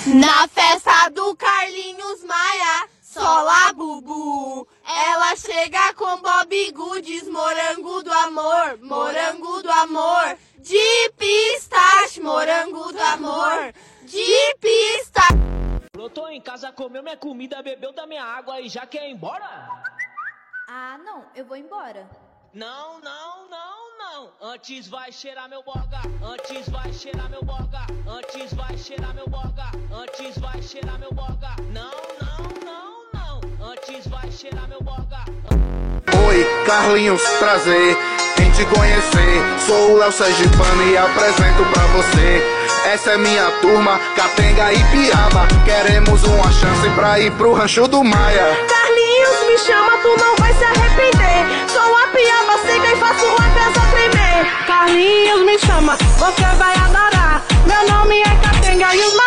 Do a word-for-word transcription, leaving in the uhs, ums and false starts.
Na festa do Carlinhos Maia, sola bubu. Ela chega com Bob Goods, morango do amor, morango do amor. De pistache, morango do amor, de pistache. Brotou em casa, comeu minha comida, bebeu da minha água e já quer ir embora? Ah, não, eu vou embora. Não, não, não, não. Antes vai cheirar meu boga. Antes vai cheirar meu boga. Antes vai cheirar meu boga. Antes vai cheirar meu boga. Não, não, não, não. Antes vai cheirar meu boga. Oi, Carlinhos, prazer em te conhecer. Sou o Léo Sergipano e apresento pra você. Essa é minha turma, Capenga e Piaba. Queremos uma chance pra ir pro Rancho do Maia. Carlinhos, me chama, tu não vai se arrepender. Sou a piaba seca e faço a casa tremer. Carlinhos, me chama, você vai adorar. Meu nome é Capenga e os